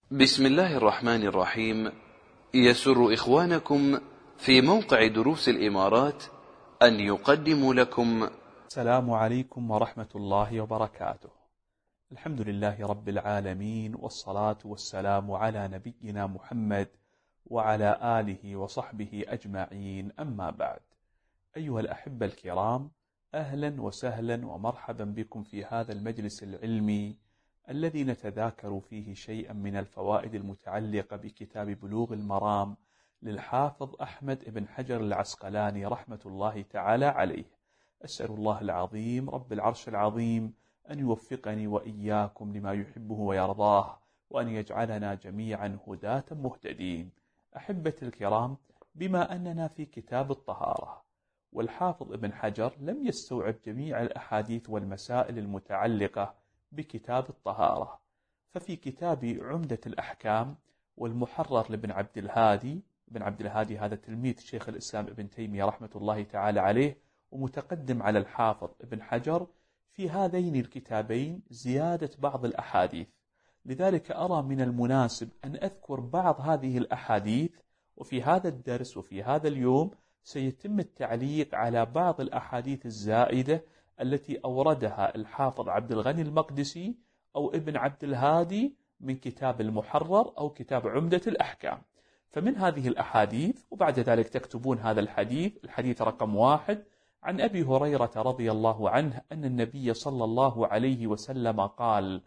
بسم الله الرحمن الرحيم. يسر إخوانكم في موقع دروس الإمارات أن يقدموا لكم السلام عليكم ورحمة الله وبركاته. الحمد لله رب العالمين، والصلاة والسلام على نبينا محمد وعلى آله وصحبه أجمعين، أما بعد. أيها الأحبة الكرام، أهلا وسهلا ومرحبا بكم في هذا المجلس العلمي الذي نتذاكر فيه شيئا من الفوائد المتعلقة بكتاب بلوغ المرام للحافظ أحمد بن حجر العسقلاني رحمة الله تعالى عليه. أسأل الله العظيم رب العرش العظيم أن يوفقني وإياكم لما يحبه ويرضاه، وأن يجعلنا جميعا هداة مهتدين. أحبتي الكرام، بما أننا في كتاب الطهارة، والحافظ ابن حجر لم يستوعب جميع الأحاديث والمسائل المتعلقة بكتاب الطهارة، ففي كتاب عمدة الأحكام والمحرر لابن عبد الهادي، ابن عبد الهادي هذا تلميذ شيخ الإسلام ابن تيمية رحمة الله تعالى عليه ومتقدم على الحافظ ابن حجر، في هذين الكتابين زيادة بعض الأحاديث، لذلك أرى من المناسب أن أذكر بعض هذه الأحاديث، وفي هذا الدرس وفي هذا اليوم سيتم التعليق على بعض الأحاديث الزائدة التي أوردها الحافظ عبد الغني المقدسي أو ابن عبد الهادي من كتاب المحرر أو كتاب عمدة الأحكام. فمن هذه الأحاديث، وبعد ذلك تكتبون هذا الحديث رقم 1 عن أبي هريرة رضي الله عنه أن النبي صلى الله عليه وسلم قال: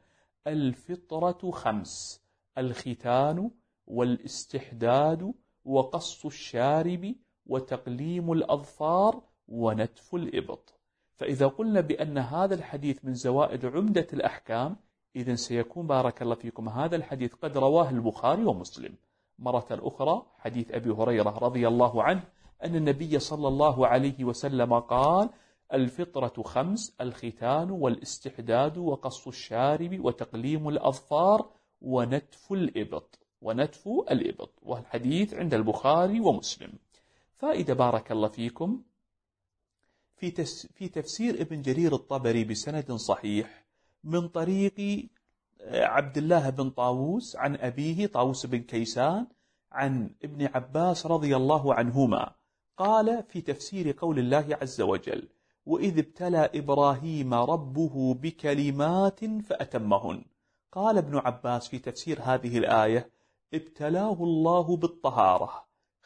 الفطرة 5: الختان والاستحداد وقص الشارب وتقليم الأظفار ونتف الإبط. فإذا قلنا بأن هذا الحديث من زوائد عمدة الأحكام، إذن سيكون بارك الله فيكم هذا الحديث قد رواه البخاري ومسلم. مرة أخرى، حديث أبي هريرة رضي الله عنه أن النبي صلى الله عليه وسلم قال: الفطرة 5: الختان والاستحداد وقص الشارب وتقليم الأظفار ونتف الإبط. والحديث عند البخاري ومسلم. فإذا بارك الله فيكم، في تفسير ابن جرير الطبري بسند صحيح من طريق عبد الله بن طاووس عن أبيه طاووس بن كيسان عن ابن عباس رضي الله عنهما قال في تفسير قول الله عز وجل: وإذ ابتلى إبراهيم ربه بكلمات فأتمهن. قال ابن عباس في تفسير هذه الآية: ابتلاه الله بالطهارة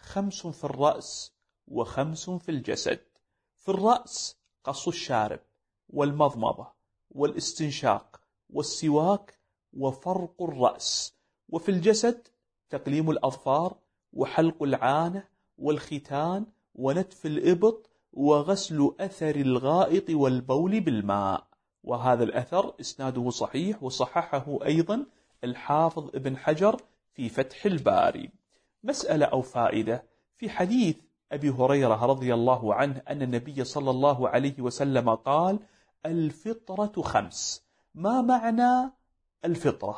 5 في الرأس و5 في الجسد. في الرأس قص الشارب والمضمضة والاستنشاق والسواك وفرق الرأس، وفي الجسد تقليم الأظفار وحلق العانة والختان ونتف الإبط وغسل أثر الغائط والبول بالماء. وهذا الأثر إسناده صحيح، وصححه أيضا الحافظ ابن حجر في فتح الباري. مسألة أو فائدة في حديث أبي هريرة رضي الله عنه أن النبي صلى الله عليه وسلم قال: الفطرة 5. ما معنى الفطرة؟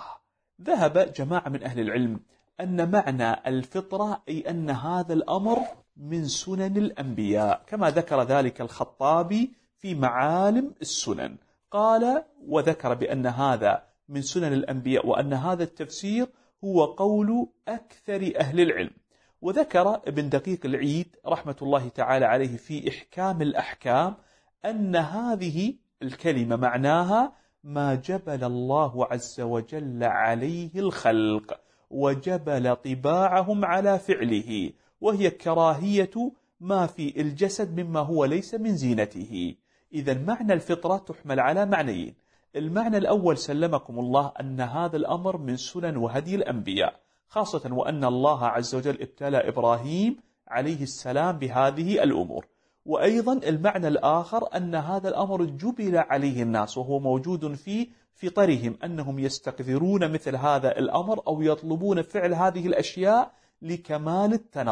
ذهب جماعة من أهل العلم أن معنى الفطرة أي أن هذا الأمر من سنن الأنبياء، كما ذكر ذلك الخطابي في معالم السنن، قال وذكر بأن هذا من سنن الأنبياء، وأن هذا التفسير هو قول أكثر أهل العلم. وذكر ابن دقيق العيد رحمة الله تعالى عليه في إحكام الأحكام أن هذه الكلمة معناها ما جبل الله عز وجل عليه الخلق وجبل طباعهم على فعله، وهي كراهية ما في الجسد مما هو ليس من زينته. إذن معنى الفطرة تحمل على معنيين: المعنى الأول سلمكم الله أن هذا الأمر من سنن وهدي الأنبياء، خاصة وأن الله عز وجل ابتلى إبراهيم عليه السلام بهذه الأمور. وأيضا المعنى الآخر أن هذا الأمر جبل عليه الناس، وهو موجود في فطرهم أنهم يستكثرون مثل هذا الأمر أو يطلبون فعل هذه الأشياء لكمال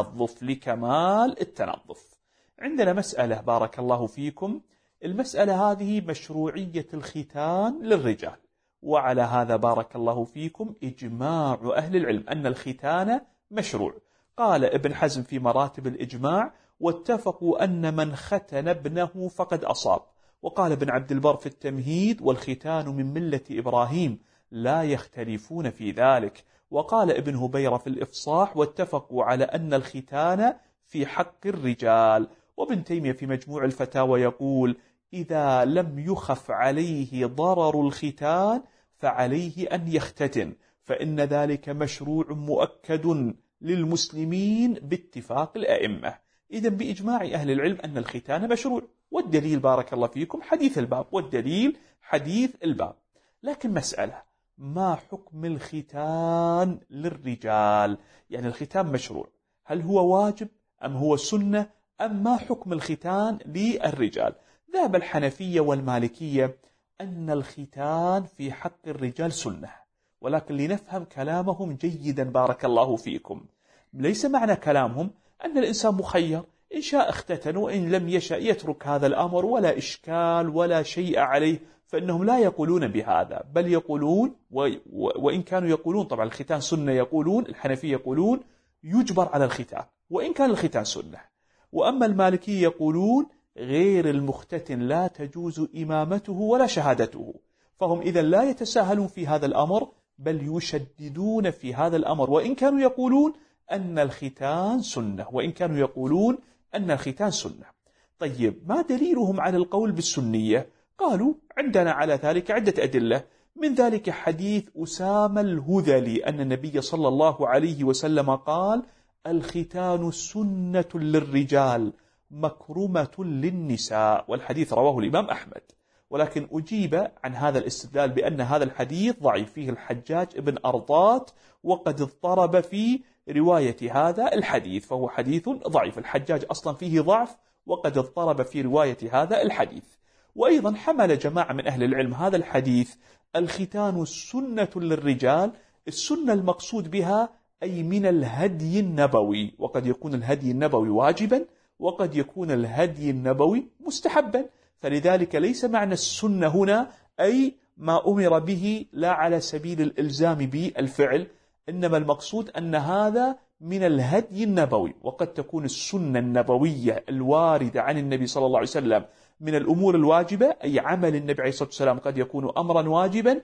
التنظف. عندنا مسألة بارك الله فيكم، المسألة هذه مشروعية الختان للرجال، وعلى هذا بارك الله فيكم إجماع أهل العلم أن الختان مشروع. قال ابن حزم في مراتب الإجماع: واتفقوا أن من ختن ابنه فقد أصاب. وقال ابن عبد البر في التمهيد: والختان من ملة إبراهيم لا يختلفون في ذلك. وقال ابن هبيرة في الإفصاح: واتفقوا على أن الختان في حق الرجال. وابن تيمية في مجموع الفتاوى يقول: إذا لم يخف عليه ضرر الختان فعليه أن يختتن، فإن ذلك مشروع مؤكد للمسلمين باتفاق الأئمة. إذن بإجماع أهل العلم أن الختان مشروع، والدليل بارك الله فيكم حديث الباب، والدليل حديث الباب. لكن مسألة: ما حكم الختان للرجال؟ يعني الختان مشروع، هل هو واجب أم هو سنة أم ما حكم الختان للرجال؟ ذهب الحنفية والمالكية أن الختان في حق الرجال سنة، ولكن لنفهم كلامهم جيدا بارك الله فيكم. ليس معنى كلامهم أن الإنسان مخير، إن شاء اختتن وإن لم يشأ يترك هذا الأمر ولا إشكال ولا شيء عليه، فإنهم لا يقولون بهذا، بل يقولون وإن كانوا يقولون طبعا الختان سنة، يقولون الحنفية يقولون يجبر على الختان وإن كان الختان سنة. وأما المالكي يقولون غير المختتن لا تجوز إمامته ولا شهادته، فهم إذا لا يتساهلون في هذا الأمر بل يشددون في هذا الأمر، وإن كانوا يقولون أن الختان سنة، وإن كانوا يقولون أن الختان سنة. طيب ما دليلهم على القول بالسنية؟ قالوا عندنا على ذلك عدة أدلة، من ذلك حديث أسامة الهذلي أن النبي صلى الله عليه وسلم قال: الختان سنة للرجال مكرمة للنساء، والحديث رواه الإمام أحمد. ولكن أجيب عن هذا الاستدلال بأن هذا الحديث ضعيف، فيه الحجاج ابن أرطات وقد اضطرب في رواية هذا الحديث، فهو حديث ضعيف. الحجاج أصلا فيه ضعف وقد اضطرب في رواية هذا الحديث. وأيضا حمل جماعة من أهل العلم هذا الحديث الختان سنة للرجال، السنة المقصود بها أي من الهدي النبوي، وقد يكون الهدي النبوي واجبا وقد يكون الهدي النبوي مستحبا، فلذلك ليس معنى السنة هنا أي ما أمر به لا على سبيل الإلزام بالفعل، إنما المقصود أن هذا من الهدي النبوي. وقد تكون السنة النبوية الواردة عن النبي صلى الله عليه وسلم من الأمور الواجبة، أي عمل النبي عليه الصلاة والسلام قد يكون أمرا واجبا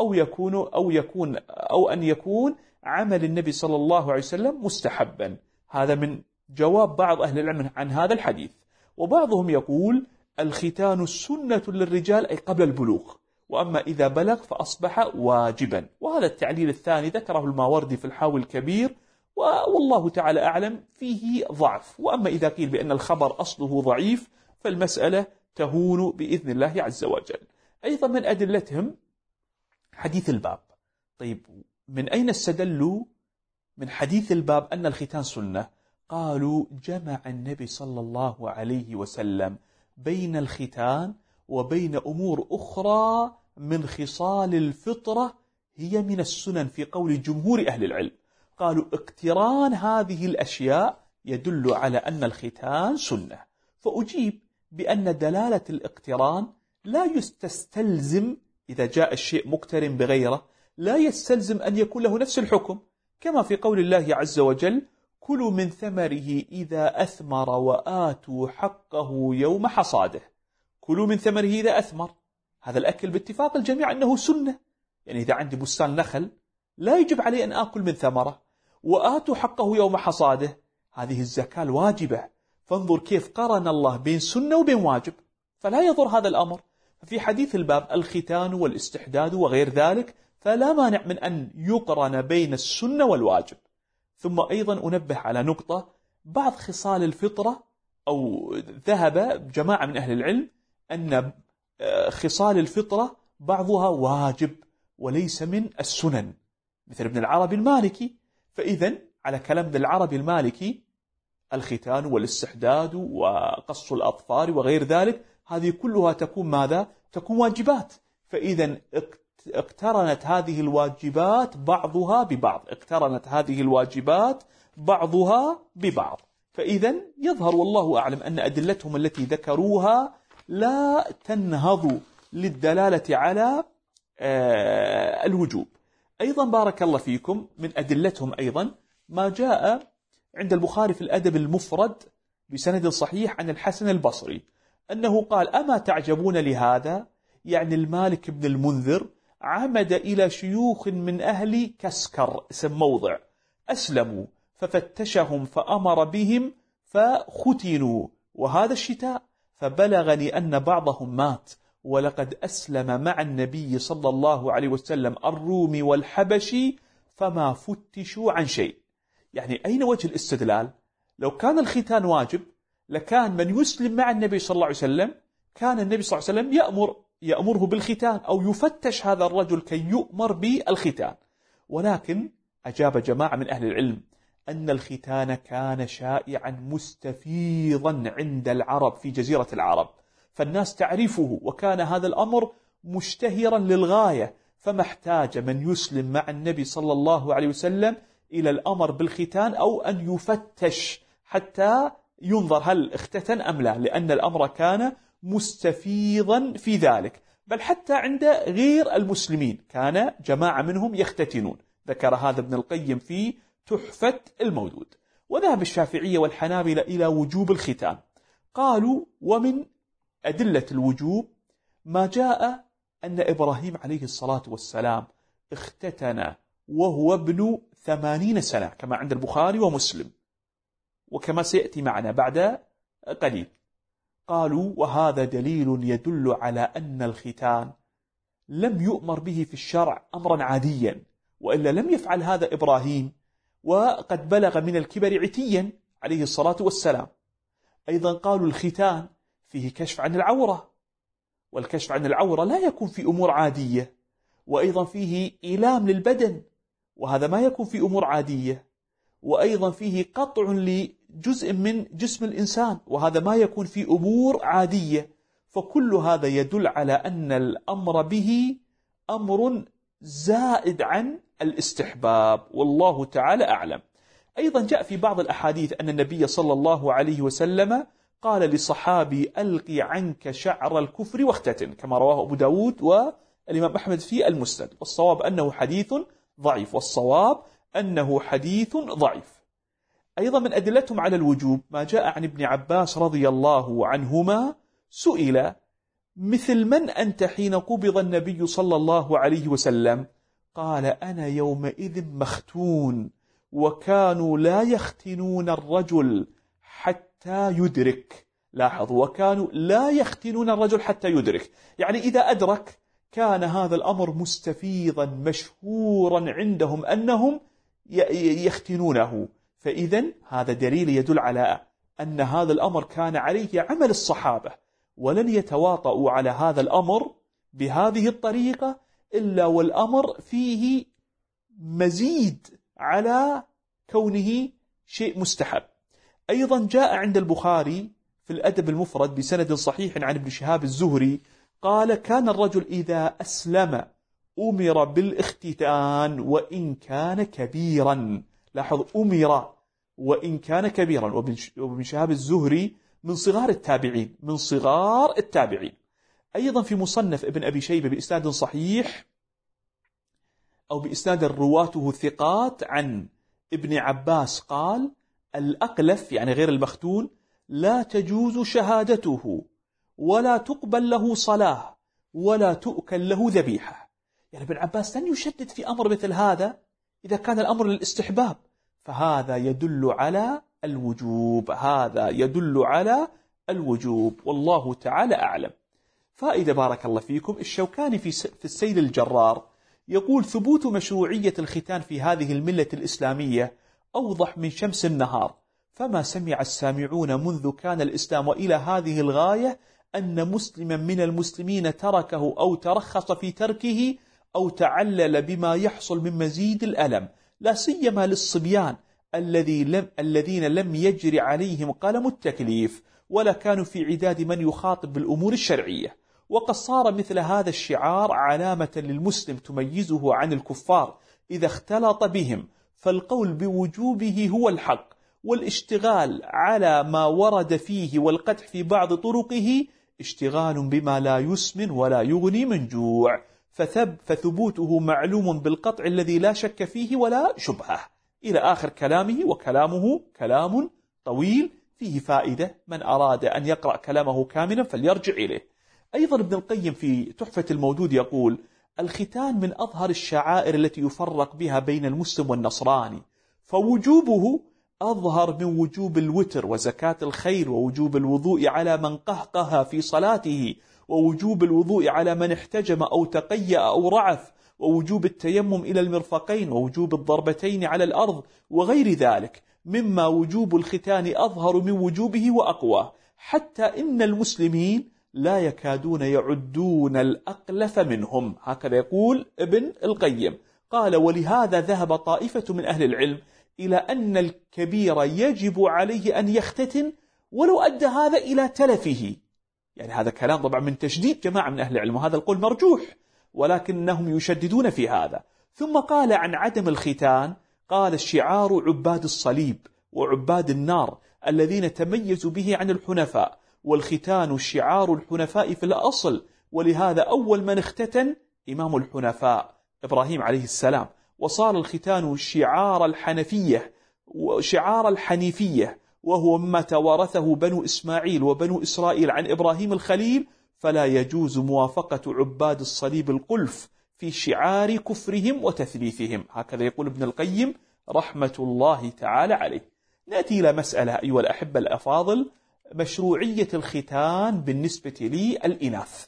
أو أن يكون عمل النبي صلى الله عليه وسلم مستحبا. هذا من جواب بعض أهل العلم عن هذا الحديث. وبعضهم يقول الختان السنة للرجال أي قبل البلوغ، وأما إذا بلغ فأصبح واجبا. وهذا التعليل الثاني ذكره الماوردي في الحاوي الكبير، والله تعالى أعلم فيه ضعف. وأما إذا قيل بأن الخبر أصله ضعيف فالمسألة تهون بإذن الله عز وجل. أيضا من أدلتهم حديث الباب. طيب من أين استدلوا من حديث الباب أن الختان سنة؟ قالوا جمع النبي صلى الله عليه وسلم بين الختان وبين أمور أخرى من خصال الفطرة هي من السنن في قول جمهور أهل العلم. قالوا اقتران هذه الأشياء يدل على أن الختان سنة. فأجيب بأن دلالة الاقتران لا يستلزم إذا جاء الشيء مقترن بغيره لا يستلزم أن يكون له نفس الحكم، كما في قول الله عز وجل كلوا من ثمره إذا أثمر وآتوا حقه يوم حصاده. كلوا من ثمره إذا أثمر، هذا الأكل باتفاق الجميع أنه سنة، يعني إذا عندي بستان نخل لا يجب علي أن آكل من ثمره. وآتوا حقه يوم حصاده، هذه الزكاة الواجبة. فانظر كيف قرن الله بين سنة وبين واجب، فلا يضر هذا الأمر. في حديث الباب الختان والاستحداد وغير ذلك، فلا مانع من أن يقرن بين السنة والواجب. ثم أيضا أنبه على نقطة، بعض خصال الفطرة أو ذهب جماعة من أهل العلم أن خصال الفطرة بعضها واجب وليس من السنن، مثل ابن العربي المالكي. فإذن على كلام ابن العربي المالكي الختان والاستحداد وقص الأظفار وغير ذلك هذه كلها تكون ماذا؟ تكون واجبات. فإذن اقترنت هذه الواجبات بعضها ببعض، اقترنت هذه الواجبات بعضها ببعض. فإذن يظهر والله أعلم أن أدلتهم التي ذكروها لا تنهض للدلالة على الوجوب. أيضا بارك الله فيكم من أدلتهم أيضا ما جاء عند البخاري في الأدب المفرد بسند صحيح عن الحسن البصري أنه قال أما تعجبون لهذا، يعني المالك بن المنذر عمد إلى شيوخ من أهل كسكر، اسم موضع، أسلموا ففتشهم فأمر بهم فختنوا، وهذا الشتاء، فبلغني أن بعضهم مات، ولقد أسلم مع النبي صلى الله عليه وسلم الرومي والحبشي فما فتشوا عن شيء. يعني أين وجه الاستدلال؟ لو كان الختان واجب لكان من يسلم مع النبي صلى الله عليه وسلم كان النبي صلى الله عليه وسلم يأمره بالختان، أو يفتش هذا الرجل كي يؤمر بالختان. ولكن أجاب جماعة من أهل العلم أن الختان كان شائعا مستفيضا عند العرب في جزيرة العرب، فالناس تعرفه، وكان هذا الأمر مشتهرا للغاية، فما احتاج من يسلم مع النبي صلى الله عليه وسلم إلى الأمر بالختان أو أن يفتش حتى ينظر هل اختتن أم لا، لأن الأمر كان مستفيضا في ذلك. بل حتى عند غير المسلمين كان جماعة منهم يختتنون، ذكر هذا ابن القيم في تحفة المودود. وذهب الشافعية والحنابلة إلى وجوب الختان، قالوا ومن أدلة الوجوب ما جاء أن إبراهيم عليه الصلاة والسلام اختتن وهو ابن 80 سنة كما عند البخاري ومسلم، وكما سيأتي معنا بعد قليل. قالوا وهذا دليل يدل على أن الختان لم يؤمر به في الشرع أمرا عاديا، وإلا لم يفعل هذا إبراهيم وقد بلغ من الكبر عتيا عليه الصلاة والسلام. أيضا قالوا الختان فيه كشف عن العورة، والكشف عن العورة لا يكون في أمور عادية، وأيضا فيه إيلام للبدن، وهذا ما يكون في أمور عادية، وأيضا فيه قطع لجزء من جسم الإنسان، وهذا ما يكون في أمور عادية. فكل هذا يدل على أن الأمر به أمر زائد عن الاستحباب، والله تعالى أعلم. أيضا جاء في بعض الأحاديث أن النبي صلى الله عليه وسلم قال لصحابي ألقي عنك شعر الكفر واختتن، كما رواه أبو داود والإمام أحمد في المسند، والصواب أنه حديث ضعيف، والصواب أنه حديث ضعيف. أيضا من أدلتهم على الوجوب ما جاء عن ابن عباس رضي الله عنهما سئل مثل من أنت حين قبض النبي صلى الله عليه وسلم؟ قال أنا يومئذ مختون، وكانوا لا يختنون الرجل حتى يدرك. لاحظوا، وكانوا لا يختنون الرجل حتى يدرك، يعني إذا أدرك كان هذا الأمر مستفيضا مشهورا عندهم أنهم يختنونه. فإذن هذا دليل يدل على أن هذا الأمر كان عليه عمل الصحابة، ولن يتواطؤوا على هذا الأمر بهذه الطريقة إلا والأمر فيه مزيد على كونه شيء مستحب. أيضا جاء عند البخاري في الأدب المفرد بسند صحيح عن ابن شهاب الزهري قال كان الرجل إذا أسلم أمر بالاختتان وإن كان كبيرا. لاحظ، أمر وإن كان كبيرا. وابن شهاب الزهري من صغار التابعين، من صغار التابعين. أيضا في مصنف ابن أبي شيبة بإسناد صحيح أو بإسناد رواته ثقات عن ابن عباس قال الأقلف يعني غير المختون لا تجوز شهادته ولا تقبل له صلاة ولا تؤكل له ذبيحة. يعني ابن عباس لن يشدد في أمر مثل هذا إذا كان الأمر للاستحباب، فهذا يدل على الوجوب، هذا يدل على الوجوب، والله تعالى أعلم. فائدة بارك الله فيكم، الشوكاني في السيل الجرار يقول ثبوت مشروعية الختان في هذه الملة الإسلامية أوضح من شمس النهار، فما سمع السامعون منذ كان الإسلام إلى هذه الغاية أن مسلما من المسلمين تركه أو ترخص في تركه أو تعلل بما يحصل من مزيد الألم، لا سيما للصبيان الذين لم يجري عليهم قلم التكليف ولا كانوا في عداد من يخاطب بالأمور الشرعية. وقد صار مثل هذا الشعار علامة للمسلم تميزه عن الكفار إذا اختلط بهم، فالقول بوجوبه هو الحق، والاشتغال على ما ورد فيه والقدح في بعض طرقه اشتغال بما لا يسمن ولا يغني من جوع، فثبوته معلوم بالقطع الذي لا شك فيه ولا شبهة، إلى آخر كلامه. وكلامه كلام طويل فيه فائدة، من أراد أن يقرأ كلامه كاملا فليرجع إليه. أيضا ابن القيم في تحفة المودود يقول الختان من أظهر الشعائر التي يفرق بها بين المسلم والنصراني، فوجوبه أظهر من وجوب الوتر وزكاة الخير، ووجوب الوضوء على من قهقه في صلاته، ووجوب الوضوء على من احتجم أو تقيأ أو رعف، ووجوب التيمم إلى المرفقين، ووجوب الضربتين على الأرض، وغير ذلك مما وجوب الختان أظهر من وجوبه وأقوى، حتى إن المسلمين لا يكادون يعدون الأقلف منهم. هكذا يقول ابن القيم. قال: ولهذا ذهب طائفة من أهل العلم إلى أن الكبير يجب عليه أن يختتن ولو أدى هذا إلى تلفه. يعني هذا كلام طبعا من تشديد جماعة من أهل العلم، وهذا القول مرجوح، ولكنهم يشددون في هذا. ثم قال عن عدم الختان، قال: الشعار عباد الصليب وعباد النار الذين تميزوا به عن الحنفاء، والختان شعار الحنفاء في الأصل، ولهذا أول من اختتن إمام الحنفاء إبراهيم عليه السلام، وصار الختان شعار الحنيفية، وهو مما توارثه بنو إسماعيل وبنو إسرائيل عن إبراهيم الخليل، فلا يجوز موافقة عباد الصليب القلف في شعار كفرهم وتثليثهم. هكذا يقول ابن القيم رحمة الله تعالى عليه. نأتي إلى مسألة أيها الأحبة الأفاضل، مشروعية الختان بالنسبة للإناث.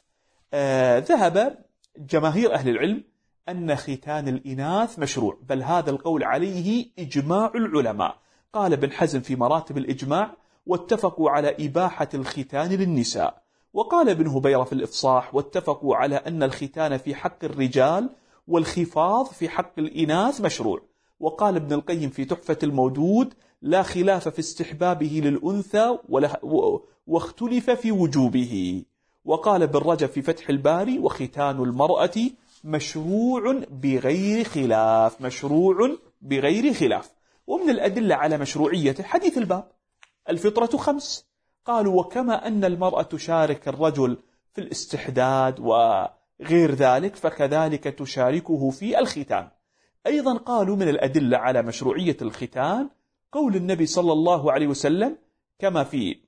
ذهب جماهير أهل العلم أن ختان الإناث مشروع، بل هذا القول عليه إجماع العلماء. قال ابن حزم في مراتب الإجماع: واتفقوا على إباحة الختان للنساء. وقال ابن هبيرة في الإفصاح: واتفقوا على أن الختان في حق الرجال والخفاض في حق الإناث مشروع. وقال ابن القيم في تحفة المودود: لا خلاف في استحبابه للأنثى واختلف في وجوبه. وقال ابن رجب في فتح الباري: وختان المرأة مشروع بغير خلاف، مشروع بغير خلاف. ومن الأدلة على مشروعيته حديث الباب: الفطرة 5. قالوا: وكما أن المرأة تشارك الرجل في الاستحداد وغير ذلك، فكذلك تشاركه في الختان. أيضا قالوا من الأدلة على مشروعية الختان قول النبي صلى الله عليه وسلم كما في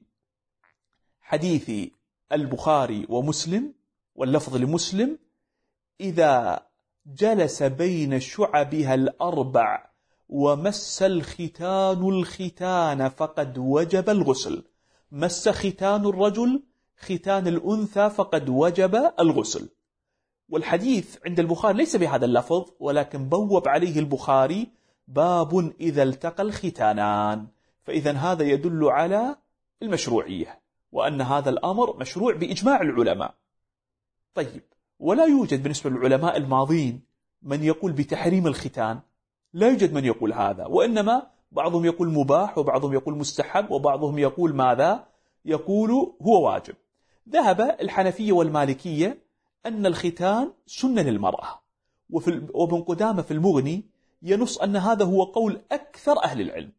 حديث البخاري ومسلم، واللفظ لمسلم: إذا جلس بين شعبها الأربع ومس الختان الختان فقد وجب الغسل. مس ختان الرجل ختان الأنثى فقد وجب الغسل. والحديث عند البخاري ليس بهذا اللفظ، ولكن بوب عليه البخاري: باب إذا التقى الختانان. فإذا هذا يدل على المشروعية، وأن هذا الأمر مشروع بإجماع العلماء. طيب، ولا يوجد بالنسبة للعلماء الماضين من يقول بتحريم الختان، لا يوجد من يقول هذا، وإنما بعضهم يقول مباح، وبعضهم يقول مستحب، وبعضهم يقول ماذا؟ يقول هو واجب. ذهب الحنفية والمالكية أن الختان سنة للمرأة، وابن قدامة في المغني ينص أن هذا هو قول أكثر أهل العلم.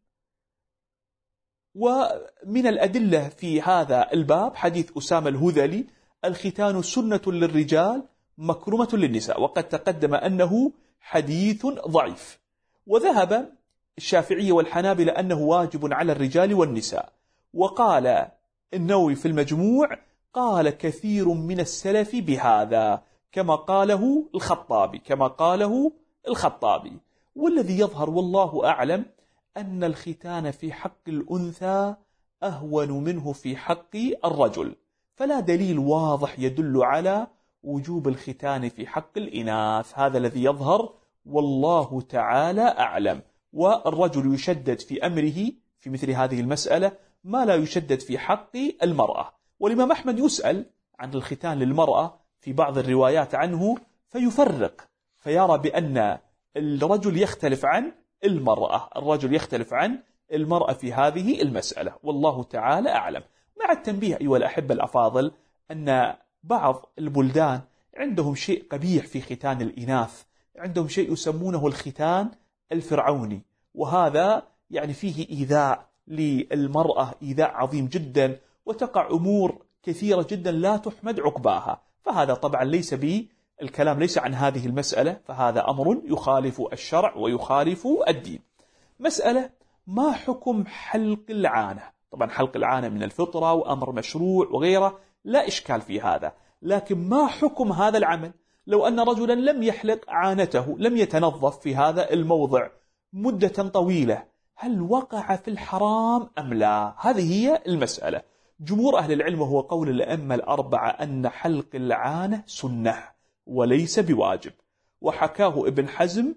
ومن الأدلة في هذا الباب حديث أسامة الهذلي: الختان سنة للرجال مكرمة للنساء، وقد تقدم أنه حديث ضعيف. وذهب الشافعية والحنابلة أنه واجب على الرجال والنساء. وقال النووي في المجموع: قال كثير من السلف بهذا، كما قاله الخطابي. والذي يظهر والله أعلم أن الختان في حق الأنثى أهون منه في حق الرجل، فلا دليل واضح يدل على وجوب الختان في حق الإناث. هذا الذي يظهر والله تعالى أعلم. والرجل يشدد في أمره في مثل هذه المسألة ما لا يشدد في حق المرأة. والإمام أحمد يسأل عن الختان للمرأة في بعض الروايات عنه فيفرق، فيرى بأن الرجل يختلف عن المرأة في هذه المسألة، والله تعالى أعلم. مع التنبيه أيها الأحبة الأفاضل أن بعض البلدان عندهم شيء قبيح في ختان الإناث، عندهم شيء يسمونه الختان الفرعوني، وهذا يعني فيه إيذاء للمرأة، إيذاء عظيم جدا، وتقع أمور كثيرة جدا لا تحمد عقباها. فهذا طبعا الكلام ليس عن هذه المسألة، فهذا أمر يخالف الشرع ويخالف الدين. مسألة: ما حكم حلق العانة؟ طبعا حلق العانة من الفطرة وأمر مشروع وغيره، لا إشكال في هذا، لكن ما حكم هذا العمل؟ لو أن رجلا لم يحلق عانته، لم يتنظف في هذا الموضع مدة طويلة، هل وقع في الحرام أم لا؟ هذه هي المسألة. جمهور أهل العلم وهو قول الأئمة الأربعة أن حلق العانة سنة وليس بواجب، وحكاه ابن حزم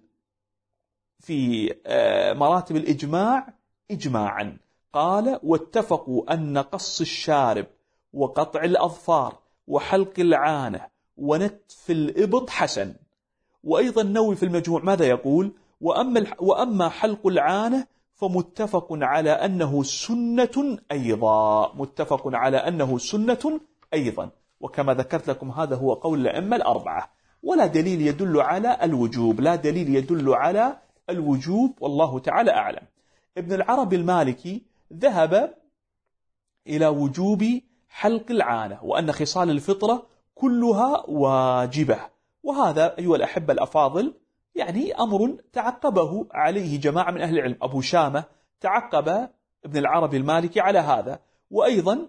في مراتب الإجماع إجماعا، قال: واتفقوا أن قص الشارب وقطع الأظفار وحلق العانة ونتف الإبط حسن. وأيضا النووي في المجموع ماذا يقول؟ وأما حلق العانة فمتفق على أنه سنة أيضا، متفق على أنه سنة أيضا، وكما ذكرت لكم هذا هو قول الأئمة الأربعة، ولا دليل يدل على الوجوب، لا دليل يدل على الوجوب، والله تعالى أعلم. ابن العربي المالكي ذهب إلى وجوب حلق العانة، وأن خصال الفطرة كلها واجبة، وهذا أيها الأحبة الأفاضل يعني أمر تعقبه عليه جماعة من أهل العلم. أبو شامة تعقب ابن العربي المالكي على هذا، وأيضا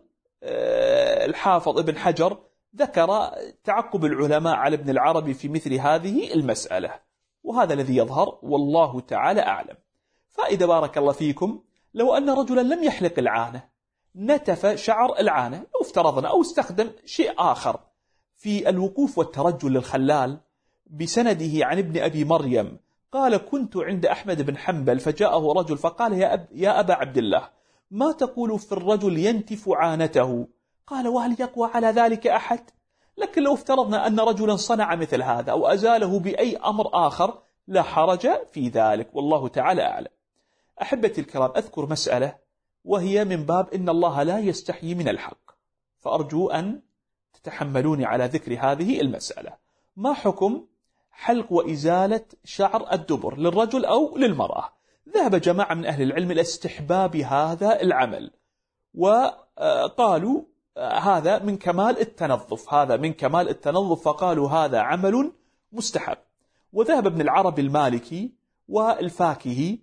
الحافظ ابن حجر ذكر تعقب العلماء على ابن العربي في مثل هذه المسألة، وهذا الذي يظهر والله تعالى أعلم. فإذا بارك الله فيكم، لو أن رجلا لم يحلق العانة، نتف شعر العانة، لو افترضنا أو استخدم شيء آخر في الوقوف والترجل للخلال، بسنده عن ابن أبي مريم قال: كنت عند أحمد بن حنبل فجاءه رجل فقال: يا أبا عبد الله، ما تقول في الرجل ينتف عانته؟ قال: وهل يقوى على ذلك أحد؟ لكن لو افترضنا أن رجلا صنع مثل هذا أو أزاله بأي أمر آخر لا حرج في ذلك، والله تعالى أعلم. أحبتي الكرام، أذكر مسألة وهي من باب إن الله لا يستحيي من الحق، فأرجو أن تتحملوني على ذكر هذه المسألة. ما حكم حلق وإزالة شعر الدبر للرجل أو للمرأة؟ ذهب جماعة من أهل العلم إلى استحباب هذا العمل، وقالوا هذا من كمال التنظف، هذا من كمال التنظف، فقالوا هذا عمل مستحب. وذهب ابن العربي المالكي والفاكهي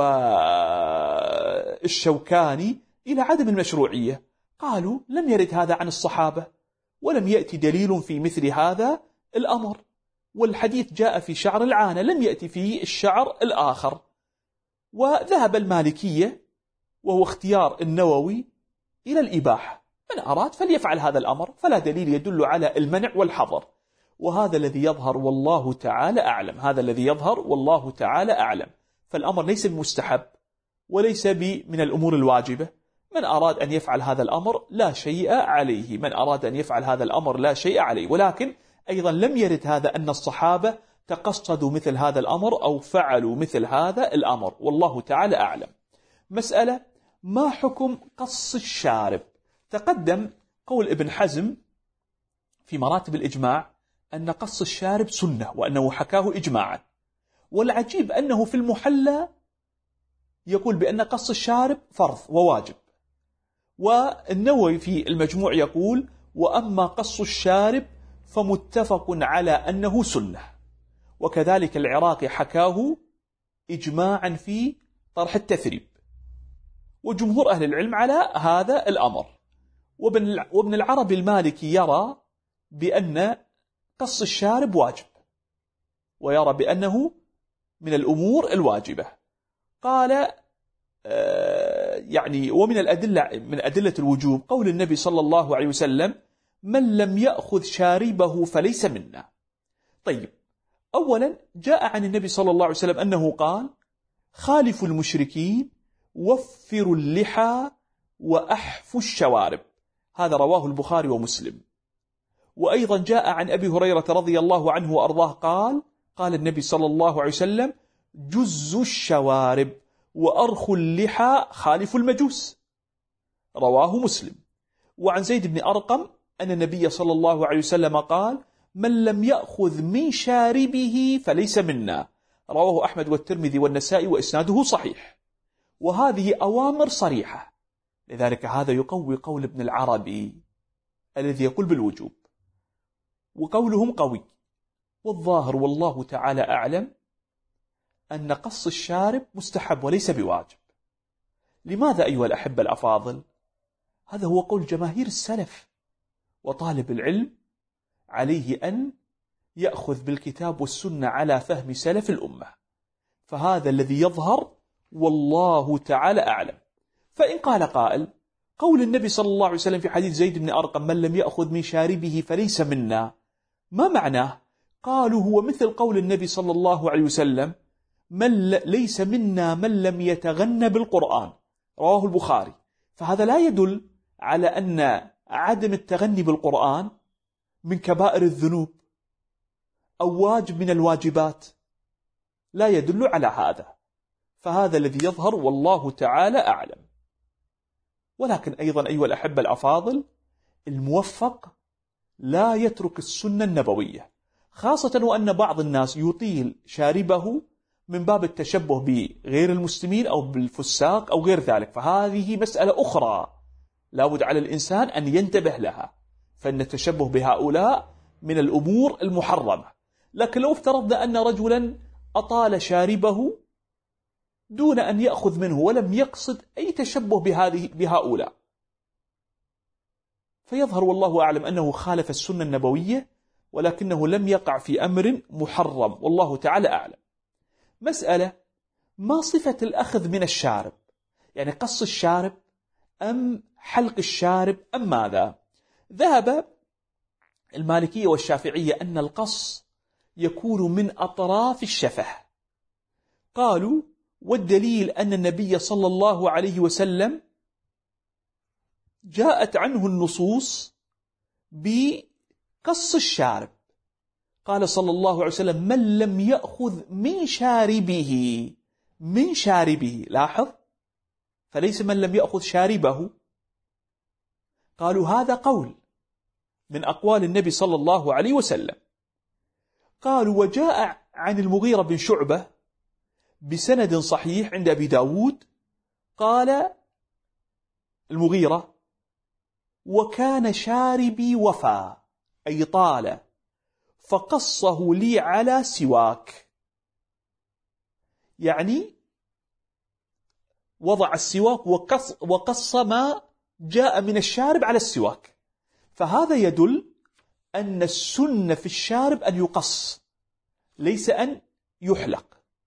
والشوكاني إلى عدم المشروعية، قالوا لم يرد هذا عن الصحابة، ولم يأتي دليل في مثل هذا الأمر، والحديث جاء في شعر العانة، لم يأتي في الشعر الآخر. وذهب المالكية وهو اختيار النووي إلى الإباحة، من أراد فليفعل هذا الأمر، فلا دليل يدل على المنع والحظر، وهذا الذي يظهر والله تعالى أعلم، هذا الذي يظهر والله تعالى أعلم. فالأمر ليس بمستحب وليس من الأمور الواجبة، من أراد أن يفعل هذا الأمر لا شيء عليه، من أراد أن يفعل هذا الأمر لا شيء عليه، ولكن أيضا لم يرد هذا أن الصحابة تقصدوا مثل هذا الأمر أو فعلوا مثل هذا الأمر، والله تعالى أعلم. مسألة: ما حكم قص الشارب؟ تقدم قول ابن حزم في مراتب الإجماع أن قص الشارب سنة، وأنه حكاه إجماعا، والعجيب أنه في المحلى يقول بأن قص الشارب فرض وواجب، والنووي في المجموع يقول: وأما قص الشارب فمتفق على أنه سنة، وكذلك العراقي حكاه إجماعا في طرح التثريب، وجمهور أهل العلم على هذا الأمر. وابن العربي المالكي يرى بأن قص الشارب واجب، ويرى بأنه من الأمور الواجبة. قال يعني ومن الأدلة، من أدلة الوجوب قول النبي صلى الله عليه وسلم: من لم يأخذ شاربه فليس منا. طيب، أولا جاء عن النبي صلى الله عليه وسلم أنه قال: خالفوا المشركين وفروا اللحى وأحفوا الشوارب، هذا رواه البخاري ومسلم. وأيضا جاء عن أبي هريرة رضي الله عنه وأرضاه قال النبي صلى الله عليه وسلم: جزوا الشوارب وأرخوا اللحى خالفوا المجوس، رواه مسلم. وعن زيد بن أرقم أن النبي صلى الله عليه وسلم قال: من لم يأخذ من شاربه فليس منا، رواه أحمد والترمذي والنسائي وإسناده صحيح. وهذه أوامر صريحة، لذلك هذا يقوي قول ابن العربي الذي يقول بالوجوب، وقولهم قوي، والظاهر والله تعالى أعلم أن قص الشارب مستحب وليس بواجب. لماذا أيها الأحبة الأفاضل؟ هذا هو قول جماهير السلف، وطالب العلم عليه أن يأخذ بالكتاب والسنة على فهم سلف الأمة. فهذا الذي يظهر والله تعالى أعلم. فإن قال قائل قول النبي صلى الله عليه وسلم في حديث زيد بن أرقم من لم يأخذ من شاربه فليس منا، ما معناه؟ قالوا هو مثل قول النبي صلى الله عليه وسلم ليس منا من لم يتغنى بالقرآن، رواه البخاري. فهذا لا يدل على أن عدم التغني بالقرآن من كبائر الذنوب أو واجب من الواجبات، لا يدل على هذا. فهذا الذي يظهر والله تعالى أعلم. ولكن أيضا أيها الأحبة الأفاضل، الموفق لا يترك السنة النبوية، خاصة وأن بعض الناس يطيل شاربه من باب التشبه بغير المسلمين أو بالفساق أو غير ذلك. فهذه مسألة أخرى لا بد على الإنسان أن ينتبه لها، فإن التشبه بهؤلاء من الأمور المحرمة. لكن لو افترضنا أن رجلا أطال شاربه دون أن يأخذ منه ولم يقصد أي تشبه بهؤلاء، فيظهر والله أعلم أنه خالف السنة النبوية، ولكنه لم يقع في أمر محرم، والله تعالى أعلم. مسألة: ما صفة الأخذ من الشارب؟ يعني قص الشارب أم حلق الشارب أم ماذا؟ ذهب المالكية والشافعية أن القص يكون من أطراف الشفة. قالوا: والدليل أن النبي صلى الله عليه وسلم جاءت عنه النصوص بقص الشارب. قال صلى الله عليه وسلم: من لم يأخذ من شاربه، من شاربه، لاحظ، فليس من لم يأخذ شاربه. قالوا هذا قول من أقوال النبي صلى الله عليه وسلم. قالوا: وجاء عن المغيرة بن شعبة بسند صحيح عند أبي داود، قال المغيرة: وكان شاربي وفى، أي طال، فقصه لي على سواك. يعني وضع السواك وقص ما جاء من الشارب على السواك. فهذا يدل أن السنة في الشارب أن يقص، ليس أن يحلق.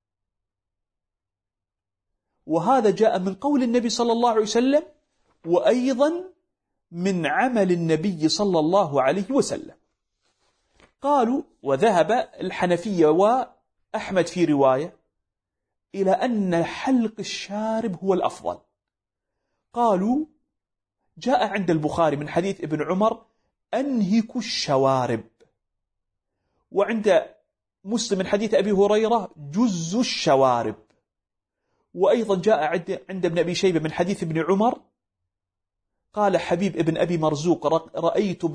وهذا جاء من قول النبي صلى الله عليه وسلم، وأيضا من عمل النبي صلى الله عليه وسلم. قالوا: وذهب الحنفية وأحمد في رواية إلى أن حلق الشارب هو الأفضل. قالوا: جاء عند البخاري من حديث ابن عمر: أنهك الشوارب. وعند مسلم من حديث أبي هريرة: جز الشوارب. وأيضا جاء عند ابن أبي شيبة من حديث ابن عمر، قال حبيب ابن أبي مرزوق: رأيت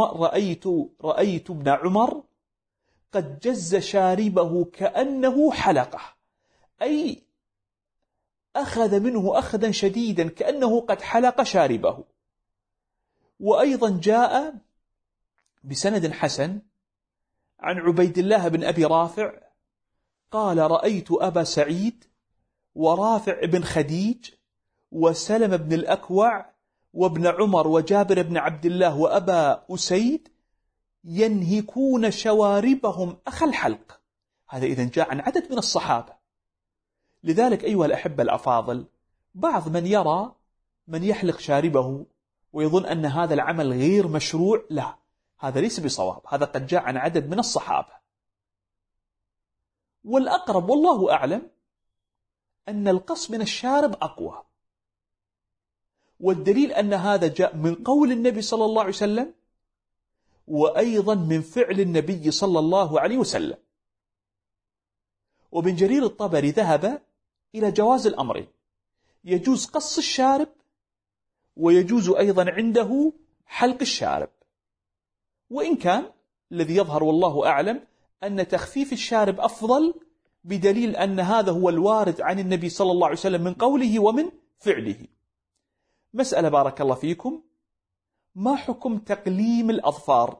ابن عمر قد جز شاربه كأنه حلقه، أي أخذ منه أخذا شديدا كأنه قد حلق شاربه. وأيضا جاء بسند حسن عن عبيد الله بن أبي رافع قال: رأيت أبا سعيد ورافع بن خديج وسلم بن الأكوع وابن عمر وجابر بن عبد الله وأبا أسيد ينهكون شواربهم أخ الحلق. هذا إذن جاء عن عدد من الصحابة. لذلك أيها الأحبة الأفاضل، بعض من يرى من يحلق شاربه ويظن أن هذا العمل غير مشروع، لا، هذا ليس بصواب، هذا قد جاء عن عدد من الصحابة. والأقرب والله أعلم أن القص من الشارب أقوى، والدليل أن هذا جاء من قول النبي صلى الله عليه وسلم، وأيضا من فعل النبي صلى الله عليه وسلم. وابن جرير الطبري ذهب إلى جواز الأمرين، يجوز قص الشارب ويجوز أيضا عنده حلق الشارب. وإن كان الذي يظهر والله أعلم أن تخفيف الشارب أفضل، بدليل أن هذا هو الوارد عن النبي صلى الله عليه وسلم من قوله ومن فعله. مسألة بارك الله فيكم: ما حكم تقليم الأظفار؟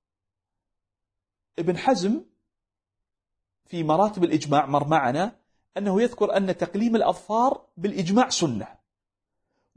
ابن حزم في مراتب الإجماع مر معنا أنه يذكر أن تقليم الأظفار بالإجماع سنة،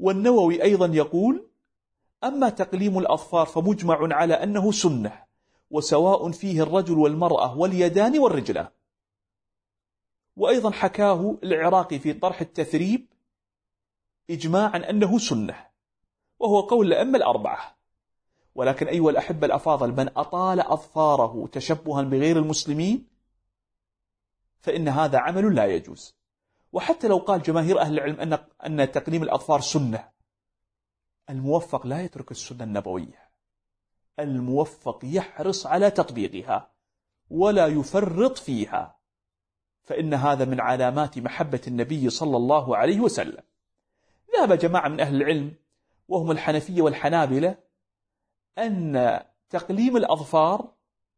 والنووي أيضا يقول: أما تقليم الأظفار فمجمع على أنه سنة، وسواء فيه الرجل والمرأة واليدان والرجلان. وأيضا حكاه العراقي في طرح التثريب إجماعا أنه سنة، وهو قول الأئمة الأربعة. ولكن أيها الأحبة الأفاضل، من أطال أظفاره تشبها بغير المسلمين فإن هذا عمل لا يجوز. وحتى لو قال جماهير أهل العلم أن تقليم الأظفار سنة، الموفق لا يترك السنة النبوية، الموفق يحرص على تطبيقها ولا يفرط فيها، فإن هذا من علامات محبة النبي صلى الله عليه وسلم. ذهب جماعة من أهل العلم وهم الحنفية والحنابلة أن تقليم الأظفار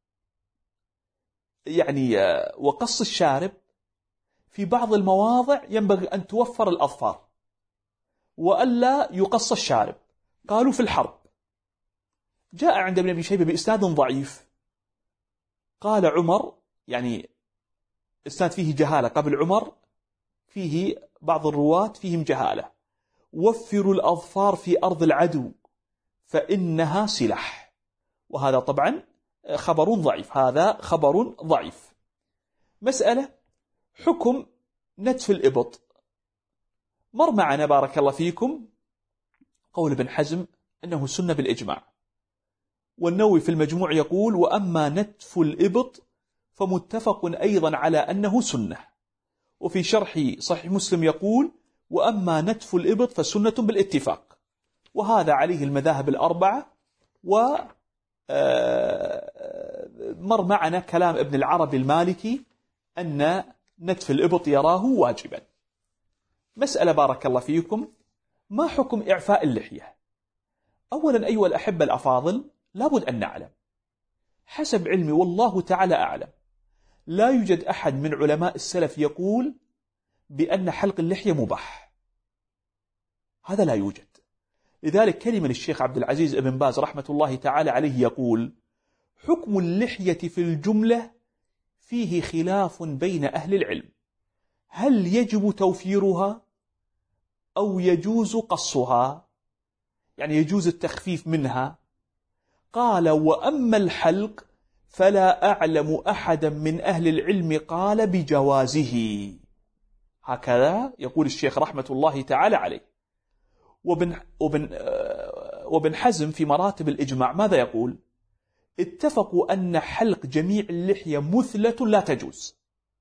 وقص الشارب في بعض المواضع ينبغي أن توفر الأظفار وألا يقص الشارب. قالوا في الحرب. جاء عند ابن أبي شيبة بإسناد ضعيف، قال عمر، إسناد فيه جهالة، قبل عمر فيه بعض الرواة فيهم جهالة: وفروا الأظفار في أرض العدو فإنها سلاح. وهذا طبعا خبر ضعيف، هذا خبر ضعيف. مسألة حكم نتف الإبط، مر معنا بارك الله فيكم قول ابن حزم أنه سنة بالإجماع، والنووي في المجموع يقول: وأما نتف الإبط فمتفق أيضا على أنه سنة. وفي شرح صحيح مسلم يقول: وأما نتف الإبط فسنة بالاتفاق. وهذا عليه المذاهب الأربعة. ومر معنا كلام ابن العربي المالكي أن نتف الإبط يراه واجبا. مسألة بارك الله فيكم: ما حكم إعفاء اللحية؟ أولا أيها الأحبة الأفاضل، لابد أن نعلم حسب علمي والله تعالى أعلم، لا يوجد أحد من علماء السلف يقول بأن حلق اللحية مباح، هذا لا يوجد. لذلك كلمة الشيخ عبد العزيز ابن باز رحمة الله تعالى عليه يقول: حكم اللحية في الجملة فيه خلاف بين أهل العلم، هل يجب توفيرها أو يجوز قصها، يجوز التخفيف منها. قال: وأما الحلق فلا أعلم أحدا من أهل العلم قال بجوازه. هكذا يقول الشيخ رحمة الله تعالى عليه. وابن حزم في مراتب الإجماع ماذا يقول؟ اتفقوا أن حلق جميع اللحية مثلة لا تجوز.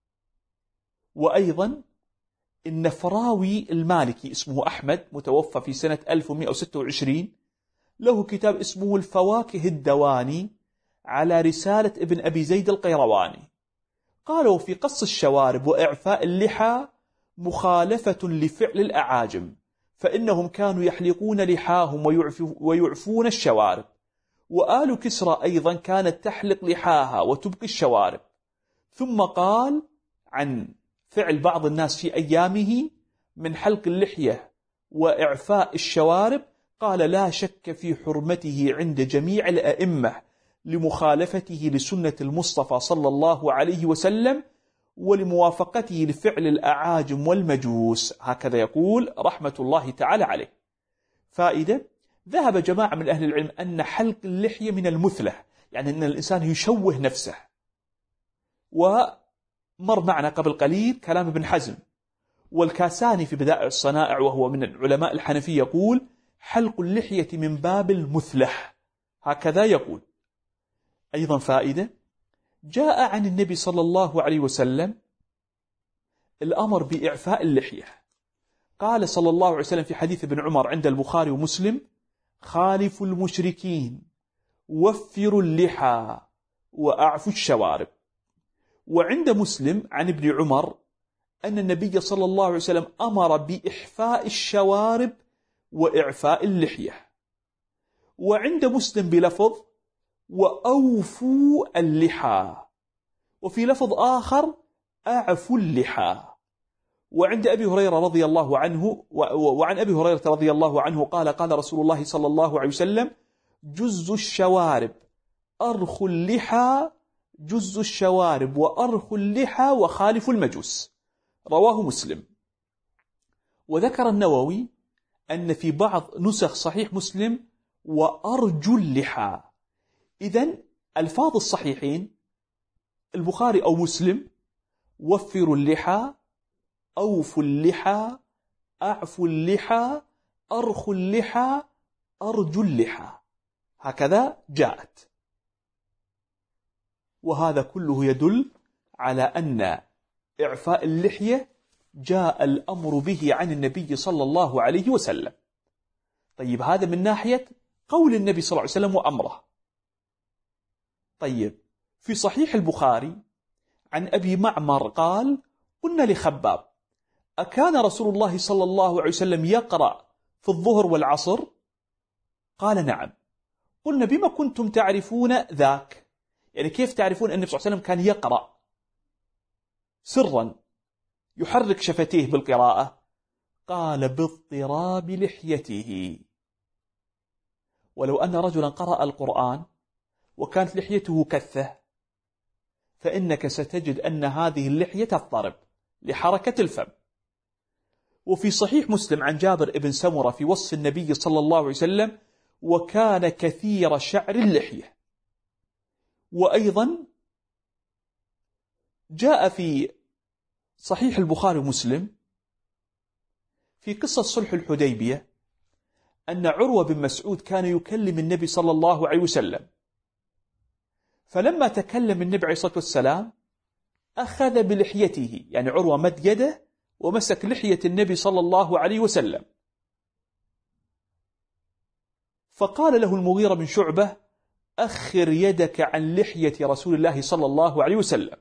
وأيضا النفراوي المالكي اسمه أحمد، متوفى في سنة 1126، له كتاب اسمه الفواكه الدواني على رسالة ابن أبي زيد القيرواني، قالوا في قص الشوارب وإعفاء اللحى مخالفة لفعل الأعاجم، فإنهم كانوا يحلقون لحاهم ويعفون الشوارب، وآل كسرى أيضا كانت تحلق لحاها وتبقي الشوارب. ثم قال عن فعل بعض الناس في أيامه من حلق اللحية وإعفاء الشوارب، قال: لا شك في حرمته عند جميع الأئمة لمخالفته لسنة المصطفى صلى الله عليه وسلم ولموافقته لفعل الأعاجم والمجوس. هكذا يقول رحمة الله تعالى عليه. فائدة: ذهب جماعة من أهل العلم أن حلق اللحية من المثلة، أن الإنسان يشوه نفسه. ومر معنا قبل قليل كلام ابن حزم. والكاساني في بدائع الصنائع وهو من العلماء الحنفية يقول: حلق اللحية من باب المثلة، هكذا يقول. أيضا فائدة: جاء عن النبي صلى الله عليه وسلم الأمر بإعفاء اللحية، قال صلى الله عليه وسلم في حديث ابن عمر عند البخاري ومسلم: خالفوا المشركين وفروا اللحى وأعفوا الشوارب. وعند مسلم عن ابن عمر أن النبي صلى الله عليه وسلم أمر بإحفاء الشوارب وإعفاء اللحية. وعند مسلم بلفظ: وأوفوا اللحى، وفي لفظ آخر: أعفوا اللحى. وعند أبي هريرة رضي الله عنه وعن أبي هريرة رضي الله عنه قال: قال رسول الله صلى الله عليه وسلم: جز الشوارب أرخ اللحى، جز الشوارب وأرخ اللحى وخالف المجوس. رواه مسلم. وذكر النووي أن في بعض نسخ صحيح مسلم: وأرجو اللحى. إذن ألفاظ الصحيحين البخاري أو مسلم: وفروا اللحى، أوفوا اللحى، أعفوا اللحى، أرخوا اللحى، أرجوا اللحى، هكذا جاءت. وهذا كله يدل على أن إعفاء اللحية جاء الأمر به عن النبي صلى الله عليه وسلم. طيب، هذا من ناحية قول النبي صلى الله عليه وسلم وأمره. طيب، في صحيح البخاري عن أبي معمر قال: قلنا لخباب: أكان رسول الله صلى الله عليه وسلم يقرأ في الظهر والعصر؟ قال: نعم. قلنا: بما كنتم تعرفون ذاك؟ يعني كيف تعرفون أن النبي صلى الله عليه وسلم كان يقرأ سرا يحرك شفتيه بالقراءة؟ قال: باضطراب لحيته. ولو أن رجلا قرأ القرآن وكانت لحيته كثة فإنك ستجد أن هذه اللحية تضطرب لحركة الفم. وفي صحيح مسلم عن جابر بن سمرة في وصف النبي صلى الله عليه وسلم: وكان كثير شعر اللحية. وأيضا جاء في صحيح البخاري ومسلم في قصة صلح الحديبية أن عروة بن مسعود كان يكلم النبي صلى الله عليه وسلم، فلما تكلم النبي عليه الصلاة والسلام أخذ بلحيته، يعني عروة مد يده ومسك لحية النبي صلى الله عليه وسلم، فقال له المغيرة بن شعبة: أخر يدك عن لحية رسول الله صلى الله عليه وسلم.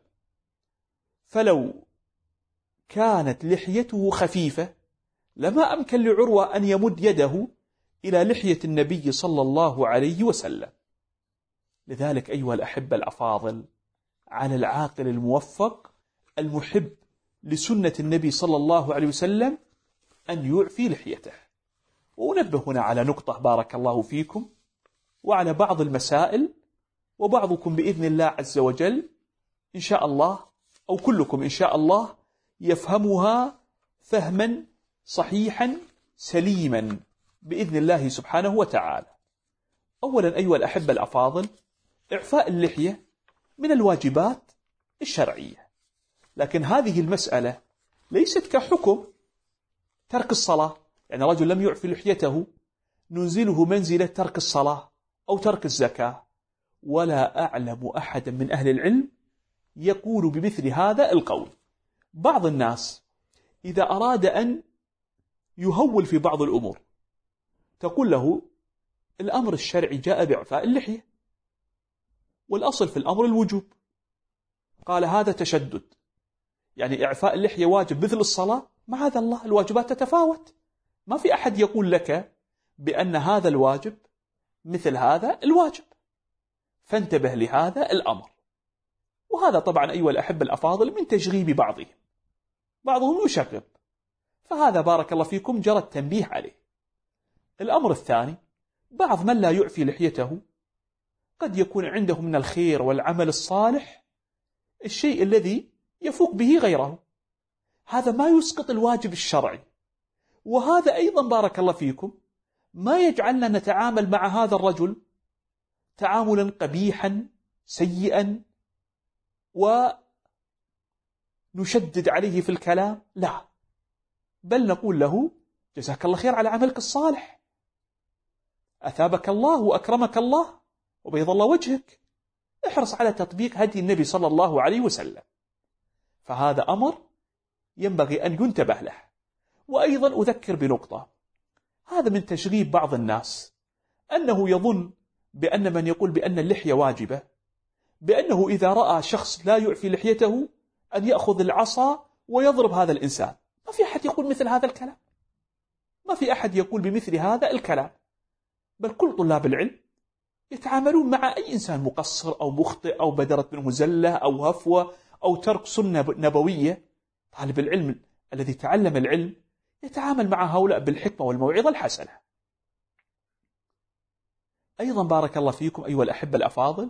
فلو كانت لحيته خفيفة لما أمكن لعروة أن يمد يده إلى لحية النبي صلى الله عليه وسلم. لذلك أيها الأحبة الأفاضل، على العاقل الموفق المحب لسنة النبي صلى الله عليه وسلم أن يعفي لحيته. وأنبه هنا على نقطة بارك الله فيكم، وعلى بعض المسائل، وبعضكم بإذن الله عز وجل إن شاء الله، أو كلكم إن شاء الله، يفهمها فهما صحيحا سليما بإذن الله سبحانه وتعالى. أولا أيها الأحبة الأفاضل، إعفاء اللحية من الواجبات الشرعية، لكن هذه المسألة ليست كحكم ترك الصلاة. يعني رجل لم يعفي لحيته ننزله منزلة ترك الصلاة أو ترك الزكاة. ولا أعلم أحدا من أهل العلم يقول بمثل هذا القول. بعض الناس إذا أراد أن يهول في بعض الأمور تقول له: الأمر الشرعي جاء بإعفاء اللحية، والأصل في الأمر الوجوب. قال: هذا تشدد، يعني إعفاء اللحية واجب مثل الصلاة؟ معاذ الله، الواجبات تتفاوت. ما في أحد يقول لك بأن هذا الواجب مثل هذا الواجب، فانتبه لهذا الأمر. وهذا طبعا أيها الأحبة الأفاضل من تشغيب بعضهم يشغب، فهذا بارك الله فيكم جرى التنبيه عليه. الأمر الثاني، بعض من لا يعفي لحيته قد يكون عنده من الخير والعمل الصالح الشيء الذي يفوق به غيره، هذا ما يسقط الواجب الشرعي. وهذا أيضا بارك الله فيكم ما يجعلنا نتعامل مع هذا الرجل تعاملا قبيحا سيئا ونشدد عليه في الكلام، لا، بل نقول له: جزاك الله خير على عملك الصالح، أثابك الله وأكرمك الله وبيض الله وجهك، احرص على تطبيق هدي النبي صلى الله عليه وسلم. فهذا أمر ينبغي أن ينتبه له. وأيضا أذكر بنقطة، هذا من تشغيب بعض الناس أنه يظن بأن من يقول بأن اللحية واجبة بأنه إذا رأى شخص لا يعفي لحيته أن يأخذ العصا ويضرب هذا الإنسان. ما في أحد يقول مثل هذا الكلام، ما في أحد يقول بمثل هذا الكلام، بل كل طلاب العلم يتعاملون مع أي إنسان مقصر أو مخطئ أو بدرت منه زلة أو هفوة أو ترك سنة نبوية. طالب العلم الذي تعلم العلم يتعامل مع هؤلاء بالحكمة والموعظة الحسنة. أيضا بارك الله فيكم أيها الأحبة الأفاضل،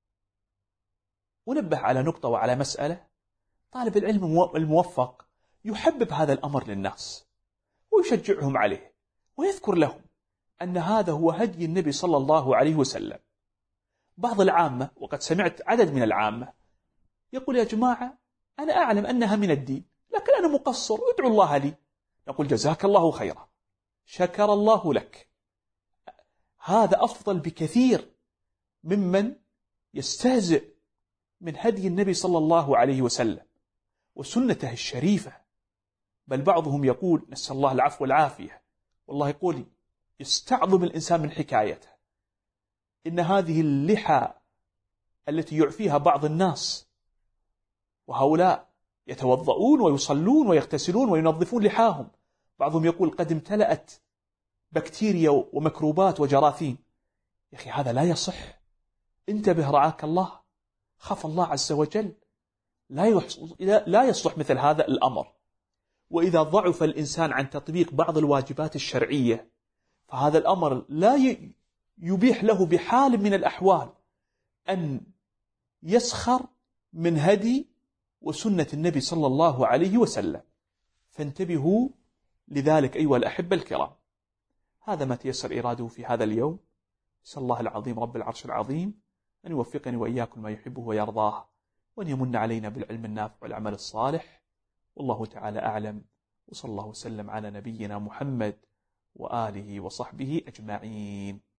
ونبه على نقطة وعلى مسألة. طالب العلم الموفق يحبب هذا الأمر للناس ويشجعهم عليه ويذكر لهم أن هذا هو هدي النبي صلى الله عليه وسلم. بعض العامة، وقد سمعت عدد من العامة يقول يا جماعة أنا أعلم أنها من الدين لكن أنا مقصر، ادعو الله لي. نقول جزاك الله خيرا، شكر الله لك. هذا أفضل بكثير ممن يستهزئ من هدي النبي صلى الله عليه وسلم وسنته الشريفة. بل بعضهم يقول نسأل الله العفو والعافية، والله يقول يستعظم الإنسان من حكايته، إن هذه اللحى التي يعفيها بعض الناس، وهؤلاء يتوضؤون ويصلون ويغتسلون وينظفون لحاهم، بعضهم يقول قد امتلأت بكتيريا وميكروبات وجراثيم. يا أخي هذا لا يصح، انتبه رعاك الله، خاف الله عز وجل. لا يصلح مثل هذا الأمر. وإذا ضعف الإنسان عن تطبيق بعض الواجبات الشرعية فهذا الأمر لا يبيح له بحال من الأحوال أن يسخر من هدي وسنة النبي صلى الله عليه وسلم. فانتبهوا لذلك أيها الأحبة الكرام. هذا ما تيسر إراده في هذا اليوم. نسأل الله العظيم رب العرش العظيم أن يوفقني وإياكم ما يحبه ويرضاه، وأن يمن علينا بالعلم النافع والعمل الصالح. والله تعالى أعلم، وصلى الله وسلم على نبينا محمد وآله وصحبه أجمعين.